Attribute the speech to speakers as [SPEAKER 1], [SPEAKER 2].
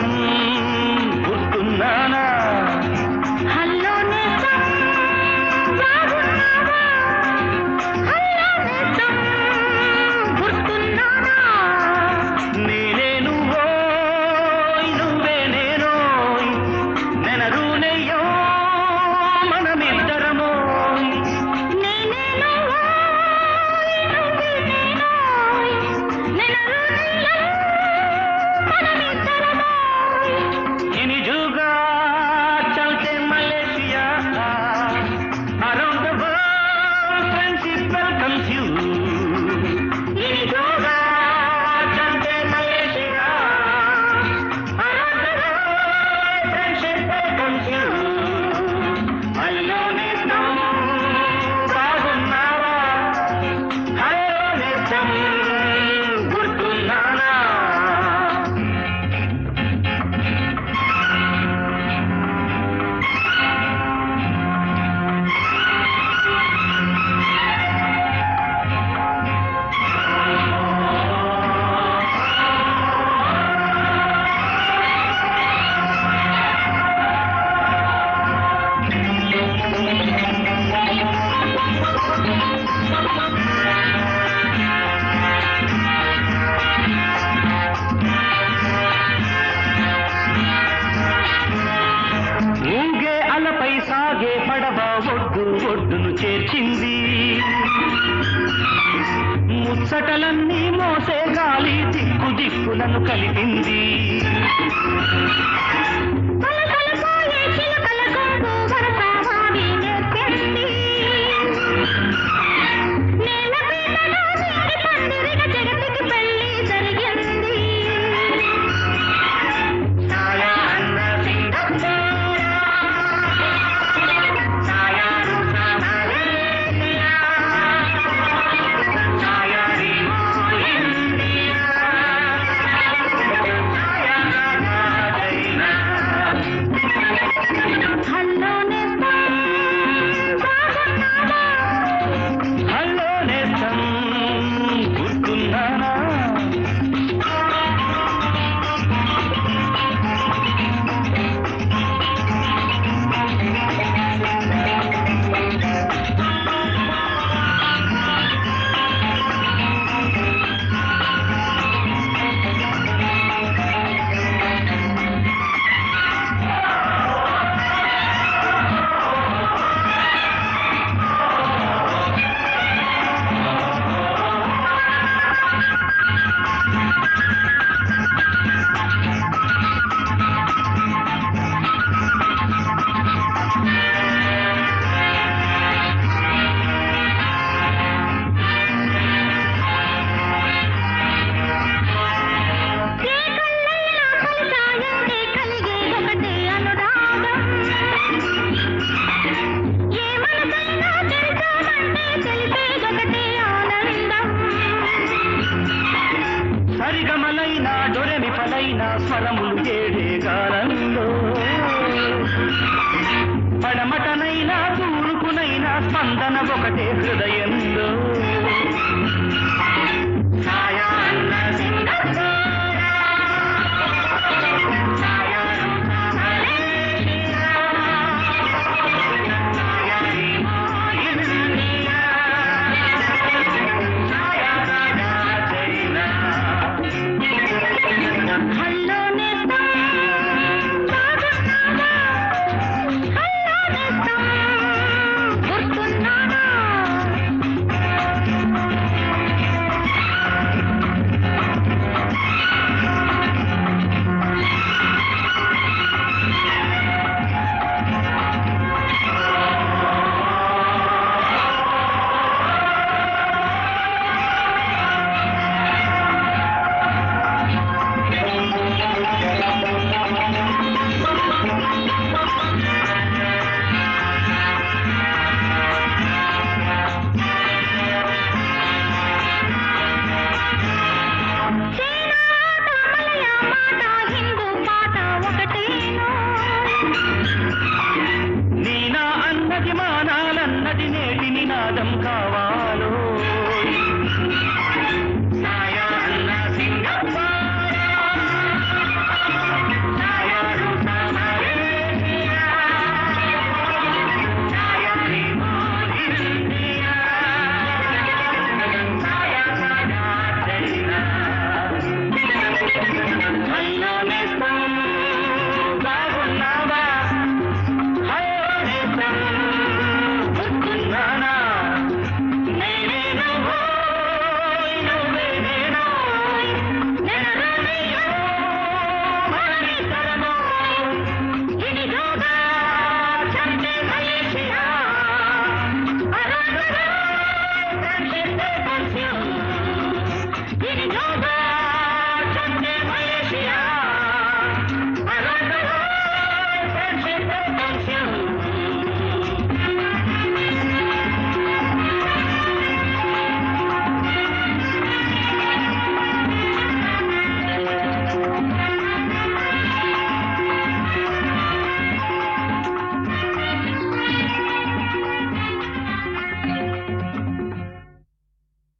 [SPEAKER 1] గుర్తున్నానా
[SPEAKER 2] hello నేస్తం బాగున్నావా hello నేస్తం గుర్తున్నానా
[SPEAKER 1] నేనే నువ్వోయ్ నువ్వే నేనోయ్ నెనరునయ్యో మనమిద్దరమోయ్
[SPEAKER 2] నేనే నువ్వోయ్ నువ్వే నేనోయ్ నెనరునయ్యో మనమిద్దరమోయ్
[SPEAKER 1] ఇనిజుగా చల్తే Malaysia around the world friendship welcomes you ఇనిజుగా చల్తే Malaysia around the world friendship welcomes you hello నేస్తం బాగున్నావా హలో నేస్తం గుర్తున్నానా ఊగే అలపై సాగే పడవ ఒడ్డును చేర్చింది ముచ్చటలన్నీ మోసే గాలి దిక్కులను కలిపింది
[SPEAKER 2] కలకలపోయే చిలకల గొంతు వరసావాడి నేర్పింది నేల మీదన నీటి పందిరిగా జగతికి పెళ్లి జరిగింది
[SPEAKER 1] సాయా అన్న సింగపూరా సాయా రూసా మలేషియా సాయా రీమో ఇండియా సాయా నాగా చైనా
[SPEAKER 2] హలో నేస్తం బాగున్నావా
[SPEAKER 1] హలో నేస్తం గుర్తున్నానా
[SPEAKER 2] ఏ కళ్ళైనా కలిసాయంటే కలిగే ఒకటే అనురాగం ఏ మనసైనా తెలిసామంటే తెలిపేదొకటే ఆనందం
[SPEAKER 1] సరిగమలైన డొరెమిపలైన స్వరములు ఏడే గానంలో పడమటనైనా తూర్పునైనా స్పందన ఒకటే హృదయంలో సాయా అన్న సింగపూరా సాయా రూసా మలేషియా సాయా రీమో ఇండియా సాయా నాగా చైనా
[SPEAKER 2] హలో నేస్తం బాగున్నావా హలో నేస్తం గుర్తున్నానా
[SPEAKER 1] Malaysia, around the world, friendship and consume.